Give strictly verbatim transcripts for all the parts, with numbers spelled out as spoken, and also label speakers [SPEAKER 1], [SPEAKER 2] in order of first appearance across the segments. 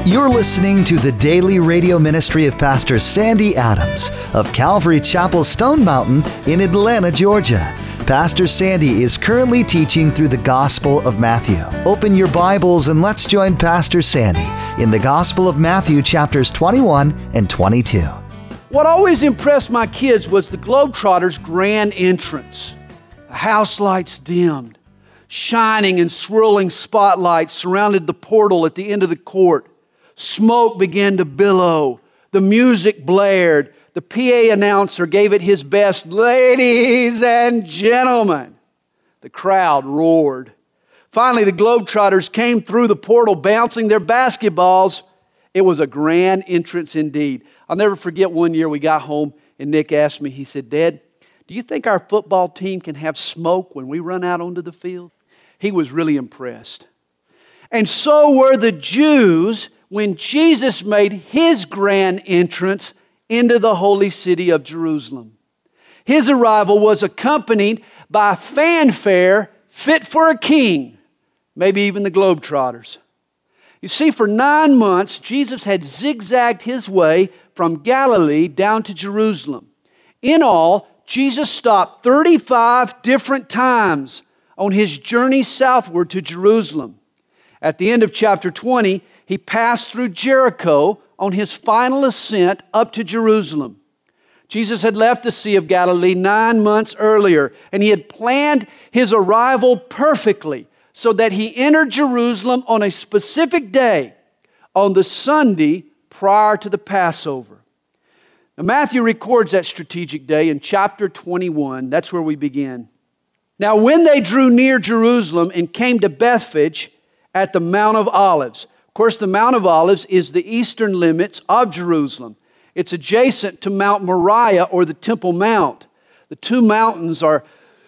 [SPEAKER 1] You're listening to the daily radio ministry of Pastor Sandy Adams of Calvary Chapel Stone Mountain in Atlanta, Georgia. Pastor Sandy is currently teaching through the Gospel of Matthew. Open your Bibles and let's join Pastor Sandy in the Gospel of Matthew chapters twenty-one and twenty-two.
[SPEAKER 2] What always impressed my kids was the Globetrotters' grand entrance. The house lights dimmed. Shining and swirling spotlights surrounded the portal at the end of the court. Smoke began to billow. The music blared. The P A announcer gave it his best, "Ladies and gentlemen." The crowd roared. Finally, the Globetrotters came through the portal bouncing their basketballs. It was a grand entrance indeed. I'll never forget one year we got home and Nick asked me, he said, "Dad, do you think our football team can have smoke when we run out onto the field?" He was really impressed. And so were the Jews when Jesus made his grand entrance into the holy city of Jerusalem. His arrival was accompanied by fanfare fit for a king, maybe even the Globetrotters. You see, for nine months, Jesus had zigzagged his way from Galilee down to Jerusalem. In all, Jesus stopped thirty-five different times on his journey southward to Jerusalem. At the end of chapter twenty, he passed through Jericho on his final ascent up to Jerusalem. Jesus had left the Sea of Galilee nine months earlier, and he had planned his arrival perfectly so that he entered Jerusalem on a specific day, on the Sunday prior to the Passover. Now, Matthew records that strategic day in chapter twenty-one. That's where we begin. Now, when they drew near Jerusalem and came to Bethphage at the Mount of Olives. Of course, the Mount of Olives is the eastern limits of Jerusalem. It's adjacent to Mount Moriah or the Temple Mount. The two mountains are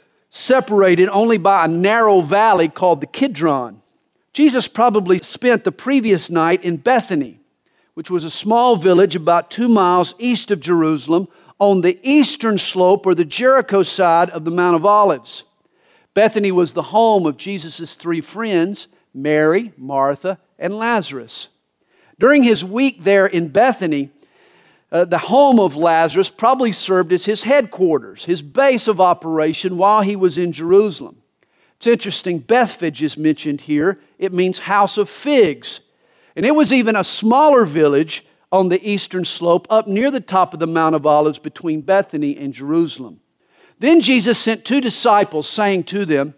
[SPEAKER 2] separated only by a narrow valley called the Kidron. Jesus probably spent the previous night in Bethany, which was a small village about two miles east of Jerusalem on the eastern slope or the Jericho side of the Mount of Olives. Bethany was the home of Jesus' three friends, Mary, Martha, and Lazarus. During his week there in Bethany, uh, the home of Lazarus probably served as his headquarters, his base of operation while he was in Jerusalem. It's interesting, Bethphage is mentioned here. It means house of figs. And it was even a smaller village on the eastern slope up near the top of the Mount of Olives between Bethany and Jerusalem. Then Jesus sent two disciples, saying to them,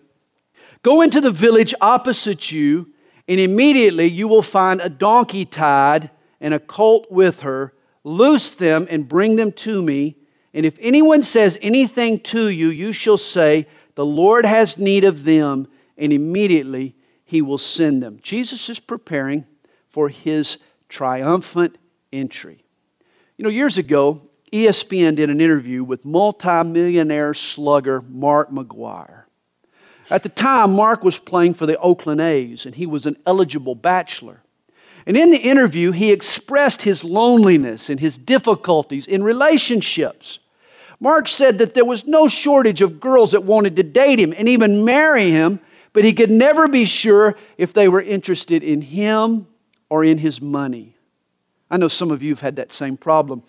[SPEAKER 2] "Go into the village opposite you, and immediately you will find a donkey tied and a colt with her. Loose them and bring them to me. And if anyone says anything to you, you shall say, 'The Lord has need of them,' and immediately he will send them." Jesus is preparing for his triumphant entry. You know, years ago, E S P N did an interview with multi-millionaire slugger Mark McGwire. At the time, Mark was playing for the Oakland A's, and he was an eligible bachelor. And in the interview, he expressed his loneliness and his difficulties in relationships. Mark said that there was no shortage of girls that wanted to date him and even marry him, but he could never be sure if they were interested in him or in his money. I know some of you have had that same problem.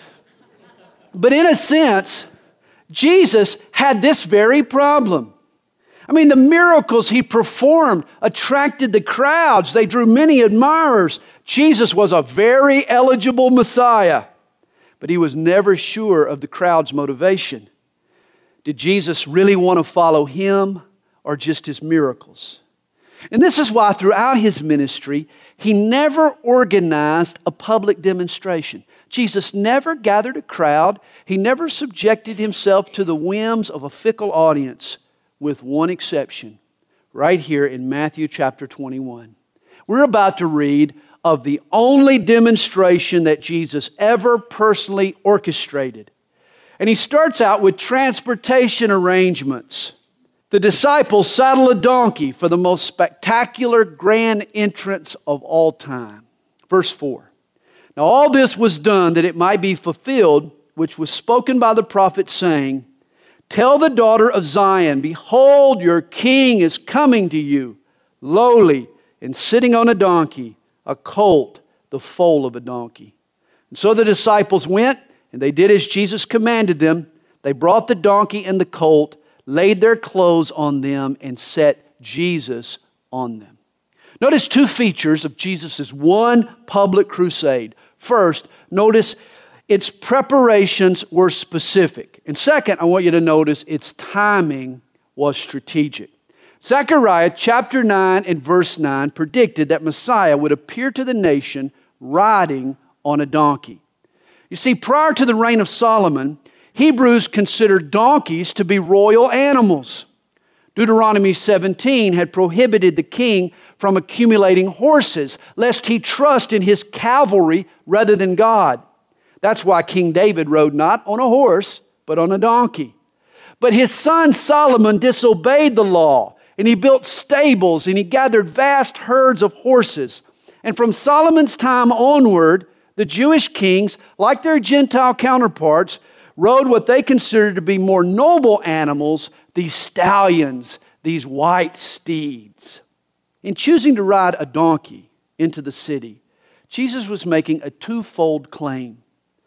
[SPEAKER 2] But in a sense, Jesus had this very problem. I mean, the miracles he performed attracted the crowds. They drew many admirers. Jesus was a very eligible Messiah, but he was never sure of the crowd's motivation. Did Jesus really want to follow him or just his miracles? And this is why throughout his ministry, he never organized a public demonstration. Jesus never gathered a crowd. He never subjected himself to the whims of a fickle audience, with one exception, right here in Matthew chapter twenty-one. We're about to read of the only demonstration that Jesus ever personally orchestrated. And he starts out with transportation arrangements. The disciples saddle a donkey for the most spectacular grand entrance of all time. Verse four. Now all this was done that it might be fulfilled, which was spoken by the prophet, saying, "Tell the daughter of Zion, behold, your king is coming to you, lowly and sitting on a donkey, a colt, the foal of a donkey. And so the disciples went, and they did as Jesus commanded them. They brought the donkey and the colt, laid their clothes on them, and set Jesus on them. Notice two features of Jesus' one public crusade. First, notice its preparations were specific. And second, I want you to notice its timing was strategic. Zechariah chapter nine and verse nine predicted that Messiah would appear to the nation riding on a donkey. You see, prior to the reign of Solomon, Hebrews considered donkeys to be royal animals. Deuteronomy seventeen had prohibited the king from accumulating horses, lest he trust in his cavalry rather than God. That's why King David rode not on a horse, but on a donkey. But his son Solomon disobeyed the law, and he built stables, and he gathered vast herds of horses. And from Solomon's time onward, the Jewish kings, like their Gentile counterparts, rode what they considered to be more noble animals, these stallions, these white steeds. In choosing to ride a donkey into the city, Jesus was making a twofold claim.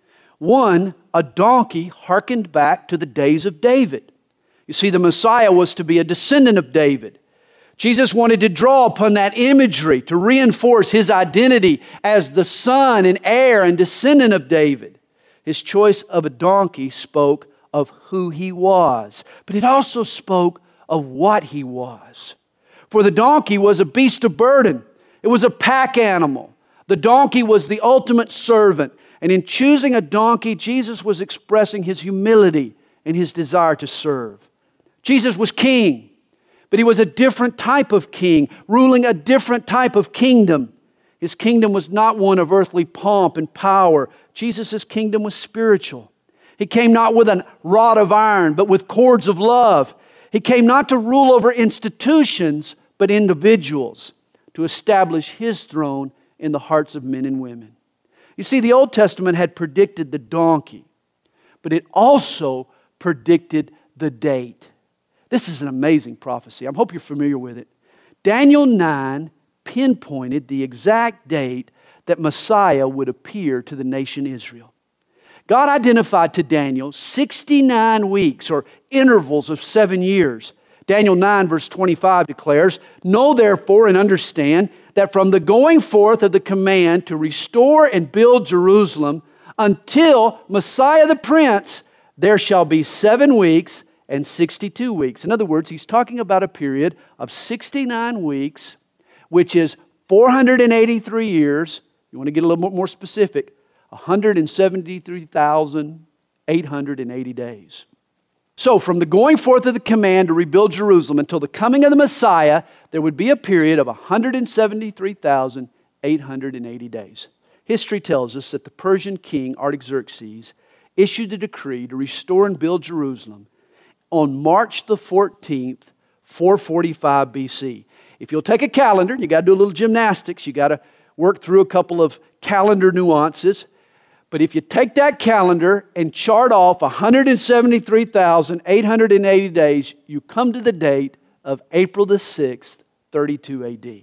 [SPEAKER 2] One, a donkey hearkened back to the days of David. You see, the Messiah was to be a descendant of David. Jesus wanted to draw upon that imagery to reinforce his identity as the son and heir and descendant of David. His choice of a donkey spoke of who he was, but it also spoke of what he was. For the donkey was a beast of burden. It was a pack animal. The donkey was the ultimate servant. And in choosing a donkey, Jesus was expressing his humility and his desire to serve. Jesus was king, but he was a different type of king, ruling a different type of kingdom. His kingdom was not one of earthly pomp and power. Jesus' kingdom was spiritual. He came not with a rod of iron, but with cords of love. He came not to rule over institutions, but individuals, to establish his throne in the hearts of men and women. You see, the Old Testament had predicted the donkey, but it also predicted the date. This is an amazing prophecy. I hope you're familiar with it. Daniel nine pinpointed the exact date that Messiah would appear to the nation Israel. God identified to Daniel sixty-nine weeks or intervals of seven years. Daniel nine verse twenty-five declares, "Know therefore and understand that from the going forth of the command to restore and build Jerusalem until Messiah the Prince, there shall be seven weeks and sixty-two weeks." In other words, he's talking about a period of sixty-nine weeks, which is four hundred eighty-three years. You want to get a little bit more specific, one hundred seventy-three thousand eight hundred eighty days. So from the going forth of the command to rebuild Jerusalem until the coming of the Messiah, there would be a period of one hundred seventy-three thousand eight hundred eighty days. History tells us that the Persian king Artaxerxes issued a decree to restore and build Jerusalem on March the fourteenth, four forty-five B C. If you'll take a calendar, you got to do a little gymnastics. You got to work through a couple of calendar nuances. But if you take that calendar and chart off one hundred seventy-three thousand eight hundred eighty days, you come to the date of April the sixth, thirty-two A D.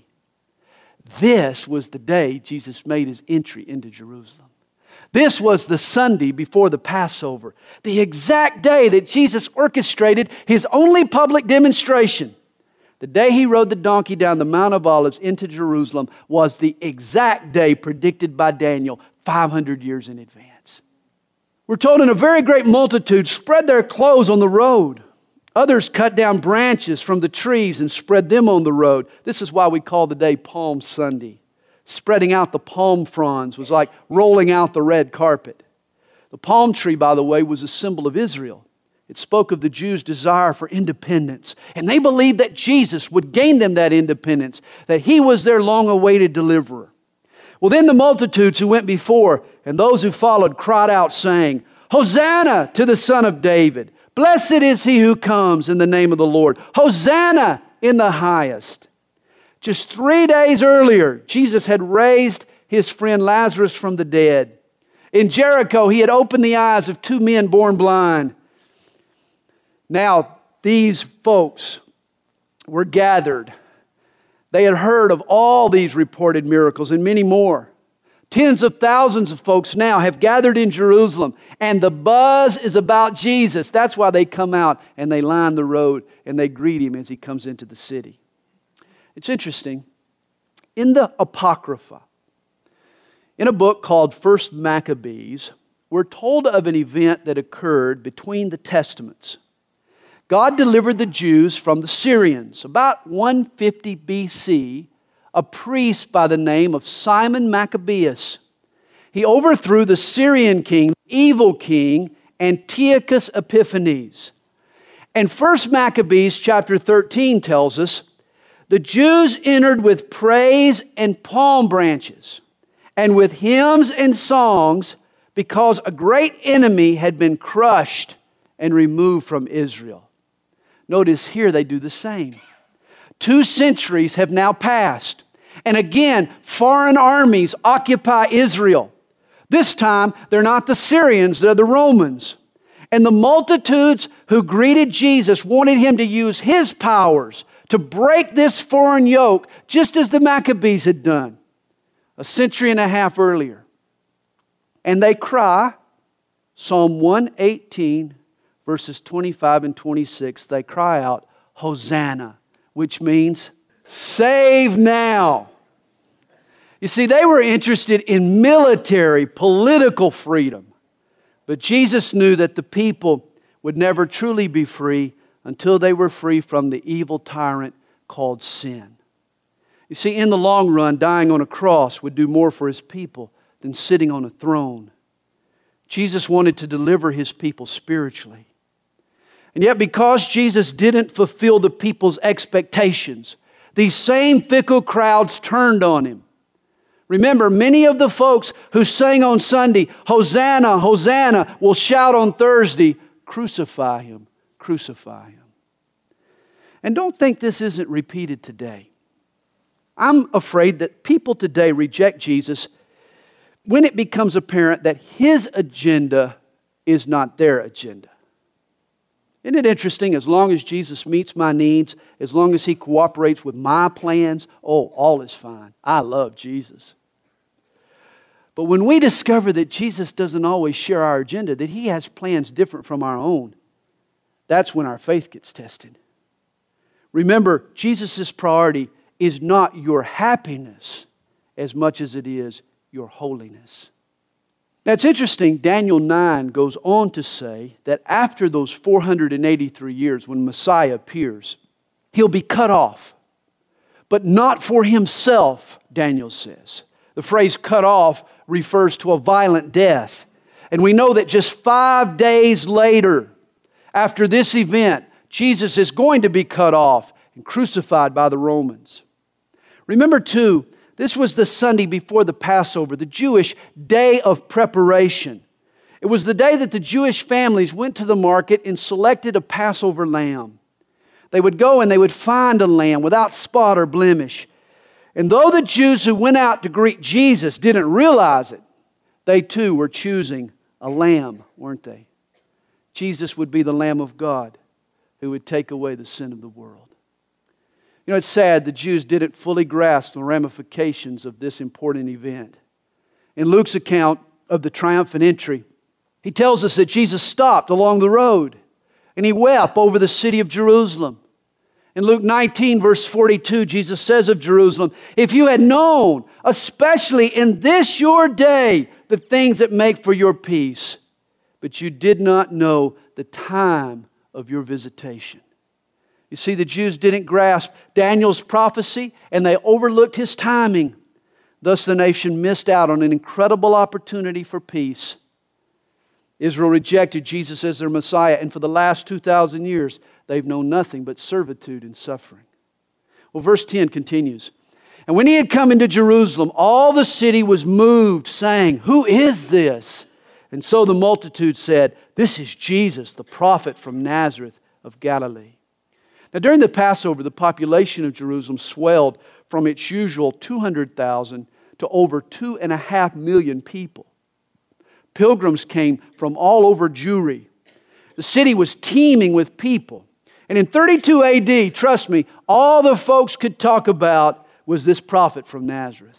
[SPEAKER 2] This was the day Jesus made his entry into Jerusalem. This was the Sunday before the Passover, the exact day that Jesus orchestrated his only public demonstration. The day he rode the donkey down the Mount of Olives into Jerusalem was the exact day predicted by Daniel five hundred years in advance. We're told, "In a very great multitude spread their clothes on the road. Others cut down branches from the trees and spread them on the road." This is why we call the day Palm Sunday. Spreading out the palm fronds was like rolling out the red carpet. The palm tree, by the way, was a symbol of Israel. It spoke of the Jews' desire for independence. And they believed that Jesus would gain them that independence, that he was their long-awaited deliverer. Well, then the multitudes who went before and those who followed cried out, saying, "Hosanna to the Son of David! Blessed is he who comes in the name of the Lord! Hosanna in the highest!" Just three days earlier, Jesus had raised his friend Lazarus from the dead. In Jericho, he had opened the eyes of two men born blind. Now, these folks were gathered. They had heard of all these reported miracles and many more. Tens of thousands of folks now have gathered in Jerusalem, and the buzz is about Jesus. That's why they come out and they line the road and they greet him as he comes into the city. It's interesting. In the Apocrypha, in a book called First Maccabees, we're told of an event that occurred between the Testaments. God delivered the Jews from the Syrians. About one fifty B C, a priest by the name of Simon Maccabeus, he overthrew the Syrian king, evil king, Antiochus Epiphanes. And First Maccabees chapter thirteen tells us, the Jews entered with praise and palm branches, and with hymns and songs, because a great enemy had been crushed and removed from Israel. Notice here they do the same. Two centuries have now passed, and again, foreign armies occupy Israel. This time, they're not the Syrians, they're the Romans. And the multitudes who greeted Jesus wanted him to use his powers to break this foreign yoke, just as the Maccabees had done a century and a half earlier. And they cry, Psalm one eighteen, verses twenty-five and twenty-six, they cry out, Hosanna, which means, save now. You see, they were interested in military, political freedom. But Jesus knew that the people would never truly be free until they were free from the evil tyrant called sin. You see, in the long run, dying on a cross would do more for his people than sitting on a throne. Jesus wanted to deliver his people spiritually. And yet, because Jesus didn't fulfill the people's expectations, these same fickle crowds turned on him. Remember, many of the folks who sang on Sunday, Hosanna, Hosanna, will shout on Thursday, crucify him, crucify him. And don't think this isn't repeated today. I'm afraid that people today reject Jesus when it becomes apparent that his agenda is not their agenda. Isn't it interesting? As long as Jesus meets my needs, as long as he cooperates with my plans, oh, all is fine. I love Jesus. But when we discover that Jesus doesn't always share our agenda, that he has plans different from our own, that's when our faith gets tested. Remember, Jesus' priority is not your happiness as much as it is your holiness. Now it's interesting, Daniel nine goes on to say that after those four hundred eighty-three years, when Messiah appears, he'll be cut off. But not for himself, Daniel says. The phrase cut off refers to a violent death. And we know that just five days later, after this event, Jesus is going to be cut off and crucified by the Romans. Remember too, this was the Sunday before the Passover, the Jewish day of preparation. It was the day that the Jewish families went to the market and selected a Passover lamb. They would go and they would find a lamb without spot or blemish. And though the Jews who went out to greet Jesus didn't realize it, they too were choosing a lamb, weren't they? Jesus would be the Lamb of God who would take away the sin of the world. You know, it's sad the Jews didn't fully grasp the ramifications of this important event. In Luke's account of the triumphant entry, he tells us that Jesus stopped along the road and he wept over the city of Jerusalem. In Luke nineteen, verse forty-two, Jesus says of Jerusalem, if you had known, especially in this your day, the things that make for your peace, but you did not know the time of your visitation. You see, the Jews didn't grasp Daniel's prophecy and they overlooked his timing. Thus the nation missed out on an incredible opportunity for peace. Israel rejected Jesus as their Messiah, and for the last two thousand years, they've known nothing but servitude and suffering. Well, verse ten continues. And when he had come into Jerusalem, all the city was moved, saying, who is this? And so the multitude said, this is Jesus, the prophet from Nazareth of Galilee. Now, during the Passover, the population of Jerusalem swelled from its usual two hundred thousand to over two and a half million people. Pilgrims came from all over Jewry. The city was teeming with people. And in thirty-two A D, trust me, all the folks could talk about was this prophet from Nazareth.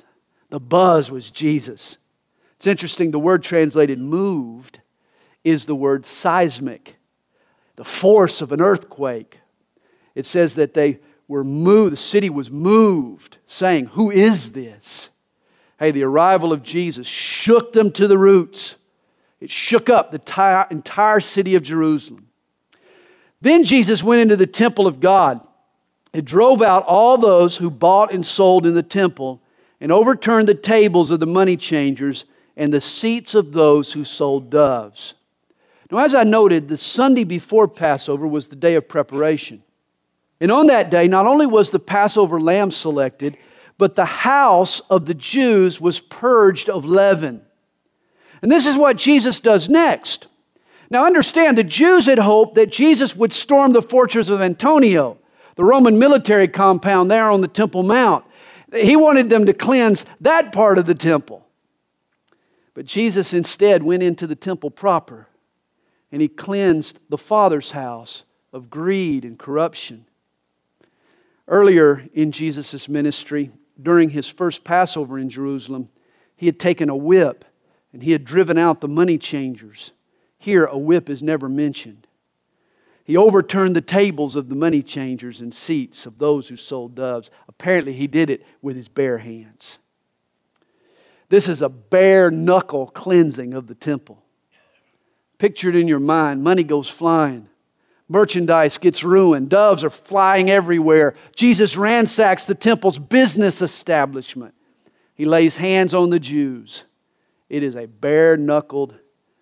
[SPEAKER 2] The buzz was Jesus. It's interesting, the word translated moved is the word seismic, the force of an earthquake. It says that they were moved, the city was moved, saying, "Who is this?" Hey, the arrival of Jesus shook them to the roots. It shook up the entire city of Jerusalem. Then Jesus went into the temple of God. It drove out all those who bought and sold in the temple and overturned the tables of the money changers and the seats of those who sold doves. Now, as I noted, the Sunday before Passover was the day of preparation. And on that day, not only was the Passover lamb selected, but the house of the Jews was purged of leaven. And this is what Jesus does next. Now understand, the Jews had hoped that Jesus would storm the fortress of Antonia, the Roman military compound there on the Temple Mount. He wanted them to cleanse that part of the temple. But Jesus instead went into the temple proper, and He cleansed the Father's house of greed and corruption. Earlier in Jesus' ministry, during His first Passover in Jerusalem, He had taken a whip and He had driven out the money changers. Here, a whip is never mentioned. He overturned the tables of the money changers and seats of those who sold doves. Apparently, He did it with His bare hands. This is a bare knuckle cleansing of the temple. Picture it in your mind. Money goes flying. Merchandise gets ruined. Doves are flying everywhere. Jesus ransacks the temple's business establishment. He lays hands on the Jews. It is a bare-knuckled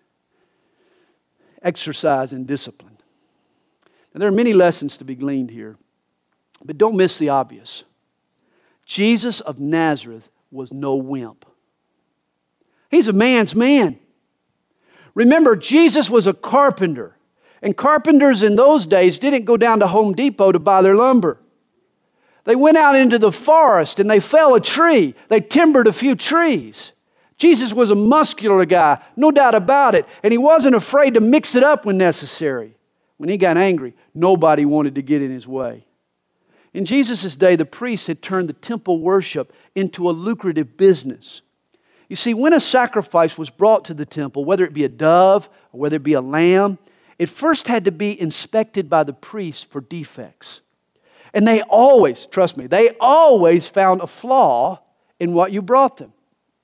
[SPEAKER 2] exercise in discipline. Now, there are many lessons to be gleaned here, but don't miss the obvious. Jesus of Nazareth was no wimp. He's a man's man. Remember, Jesus was a carpenter. And carpenters in those days didn't go down to Home Depot to buy their lumber. They went out into the forest and they fell a tree. They timbered a few trees. Jesus was a muscular guy, no doubt about it. And He wasn't afraid to mix it up when necessary. When He got angry, nobody wanted to get in His way. In Jesus' day, the priests had turned the temple worship into a lucrative business. You see, when a sacrifice was brought to the temple, whether it be a dove or whether it be a lamb, it first had to be inspected by the priests for defects. And they always, trust me, they always found a flaw in what you brought them.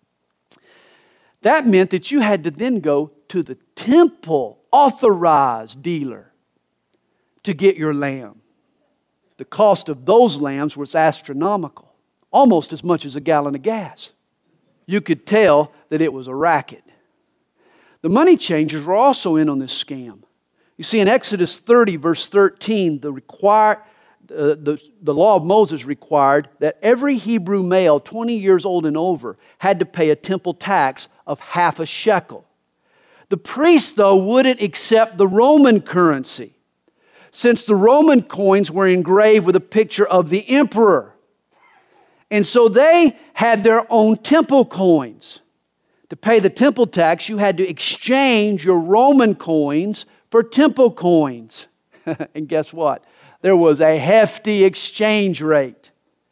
[SPEAKER 2] That meant that you had to then go to the temple authorized dealer to get your lamb. The cost of those lambs was astronomical, almost as much as a gallon of gas. You could tell that it was a racket. The money changers were also in on this scam. You see, in Exodus thirty, verse thirteen, the, require, uh, the, the law of Moses required that every Hebrew male twenty years old and over had to pay a temple tax of half a shekel. The priests, though, wouldn't accept the Roman currency, since the Roman coins were engraved with a picture of the emperor. And so they had their own temple coins. To pay the temple tax, you had to exchange your Roman coins for temple coins. And guess what? There was a hefty exchange rate.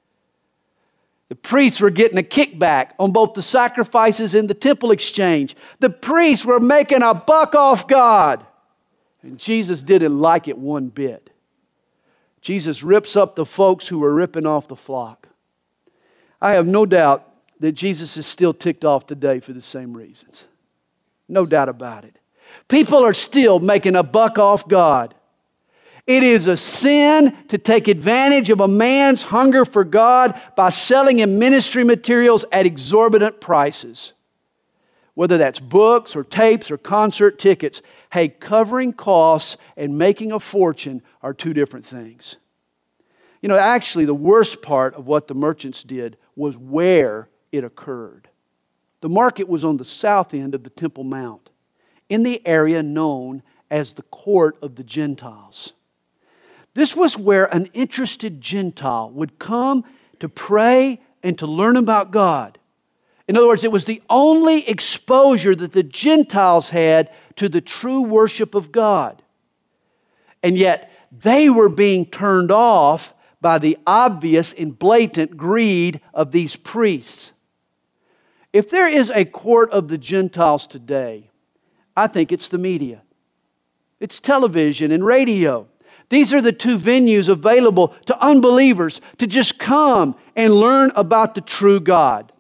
[SPEAKER 2] The priests were getting a kickback on both the sacrifices and the temple exchange. The priests were making a buck off God. And Jesus didn't like it one bit. Jesus rips up the folks who were ripping off the flock. I have no doubt that Jesus is still ticked off today for the same reasons. No doubt about it. People are still making a buck off God. It is a sin to take advantage of a man's hunger for God by selling him ministry materials at exorbitant prices. Whether that's books or tapes or concert tickets, hey, covering costs and making a fortune are two different things. You know, actually, the worst part of what the merchants did was where it occurred. The market was on the south end of the Temple Mount, in the area known as the Court of the Gentiles. This was where an interested Gentile would come to pray and to learn about God. In other words, it was the only exposure that the Gentiles had to the true worship of God. And yet, they were being turned off by the obvious and blatant greed of these priests. If there is a court of the Gentiles today, I think it's the media. It's television and radio. These are the two venues available to unbelievers to just come and learn about the true God.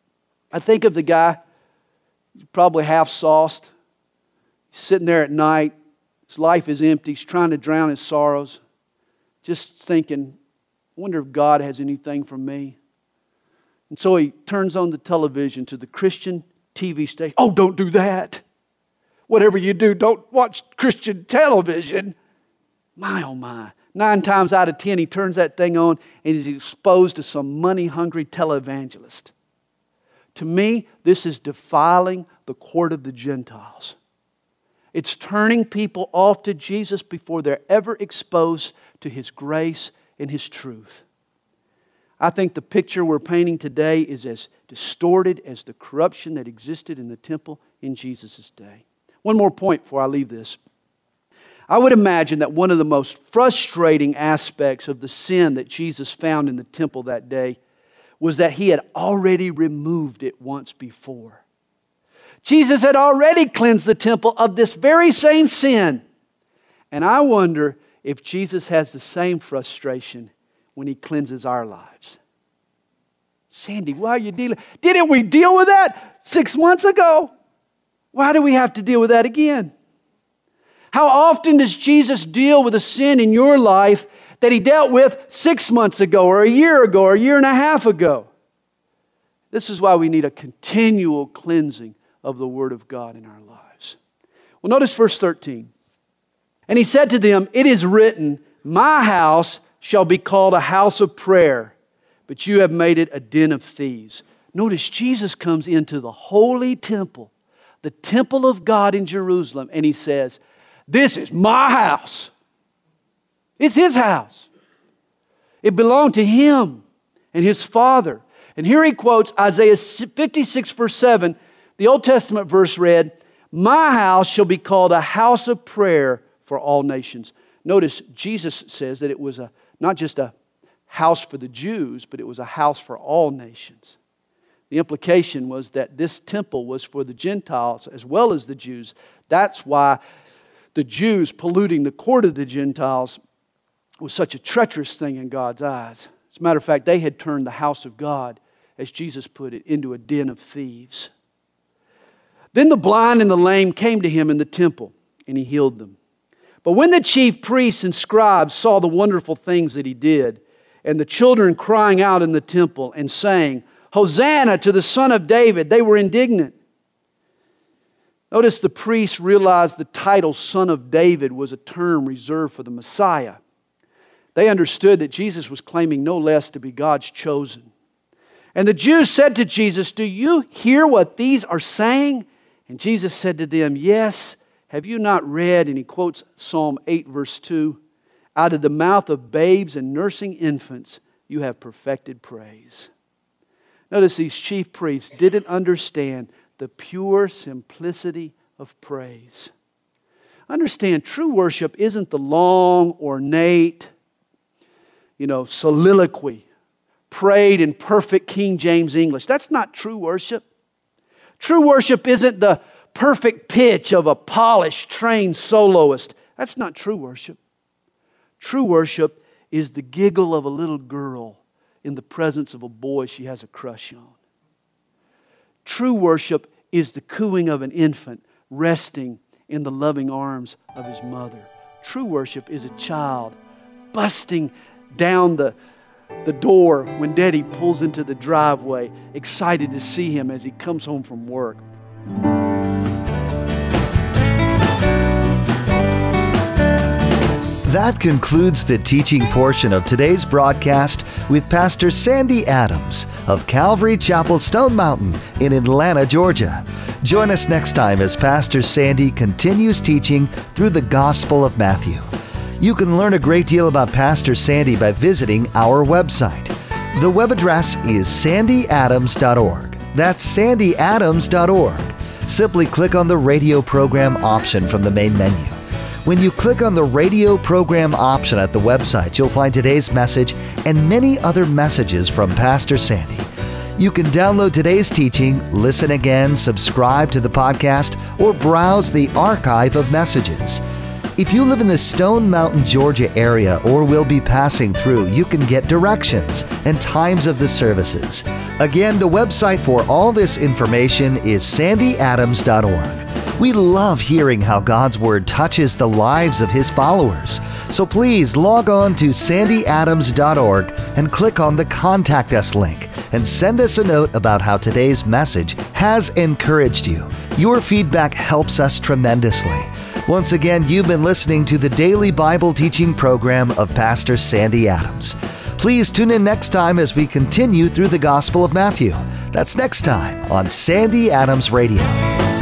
[SPEAKER 2] I think of the guy, probably half sauced, sitting there at night. His life is empty. He's trying to drown his sorrows. Just thinking, I wonder if God has anything for me. And so he turns on the television to the Christian T V station. Oh, don't do that. Whatever you do, don't watch Christian television. My, oh my. Nine times out of ten, he turns that thing on and he's exposed to some money-hungry televangelist. To me, this is defiling the court of the Gentiles. It's turning people off to Jesus before they're ever exposed to His grace and His truth. I think the picture we're painting today is as distorted as the corruption that existed in the temple in Jesus' day. One more point before I leave this. I would imagine that one of the most frustrating aspects of the sin that Jesus found in the temple that day was that He had already removed it once before. Jesus had already cleansed the temple of this very same sin. And I wonder if Jesus has the same frustration when He cleanses our lives. Sandy, why are you dealing? Didn't we deal with that six months ago? Why do we have to deal with that again? How often does Jesus deal with a sin in your life that He dealt with six months ago or a year ago or a year and a half ago? This is why we need a continual cleansing of the Word of God in our lives. Well, notice verse thirteen. And He said to them, "It is written, my house shall be called a house of prayer, but you have made it a den of thieves." Notice Jesus comes into the holy temple, the temple of God in Jerusalem, and He says, "This is my house." It's His house. It belonged to Him and His Father. And here He quotes Isaiah fifty-six verse seven. The Old Testament verse read, "My house shall be called a house of prayer for all nations." Notice Jesus says that it was a not just a house for the Jews, but it was a house for all nations. The implication was that this temple was for the Gentiles as well as the Jews. That's why the Jews polluting the court of the Gentiles was such a treacherous thing in God's eyes. As a matter of fact, they had turned the house of God, as Jesus put it, into a den of thieves. Then the blind and the lame came to Him in the temple, and He healed them. But when the chief priests and scribes saw the wonderful things that He did, and the children crying out in the temple and saying, "Hosanna to the Son of David," they were indignant. Notice the priests realized the title Son of David was a term reserved for the Messiah. They understood that Jesus was claiming no less to be God's chosen. And the Jews said to Jesus, "Do you hear what these are saying?" And Jesus said to them, "Yes, have you not read?" And He quotes Psalm eight verse two, "Out of the mouth of babes and nursing infants you have perfected praise." Notice these chief priests didn't understand the pure simplicity of praise. Understand, true worship isn't the long, ornate, you know, soliloquy prayed in perfect King James English. That's not true worship. True worship isn't the perfect pitch of a polished, trained soloist. That's not true worship. True worship is the giggle of a little girl in the presence of a boy she has a crush on. True worship is the cooing of an infant resting in the loving arms of his mother. True worship is a child busting down the, the door when Daddy pulls into the driveway, excited to see him as he comes home from work.
[SPEAKER 1] That concludes the teaching portion of today's broadcast with Pastor Sandy Adams of Calvary Chapel Stone Mountain in Atlanta, Georgia. Join us next time as Pastor Sandy continues teaching through the Gospel of Matthew. You can learn a great deal about Pastor Sandy by visiting our website. The web address is sandy adams dot org. That's sandy adams dot org. Simply click on the radio program option from the main menu. When you click on the radio program option at the website, you'll find today's message and many other messages from Pastor Sandy. You can download today's teaching, listen again, subscribe to the podcast, or browse the archive of messages. If you live in the Stone Mountain, Georgia area or will be passing through, you can get directions and times of the services. Again, the website for all this information is sandy adams dot org. We love hearing how God's Word touches the lives of His followers. So please log on to sandy adams dot org and click on the Contact Us link and send us a note about how today's message has encouraged you. Your feedback helps us tremendously. Once again, you've been listening to the daily Bible teaching program of Pastor Sandy Adams. Please tune in next time as we continue through the Gospel of Matthew. That's next time on Sandy Adams Radio.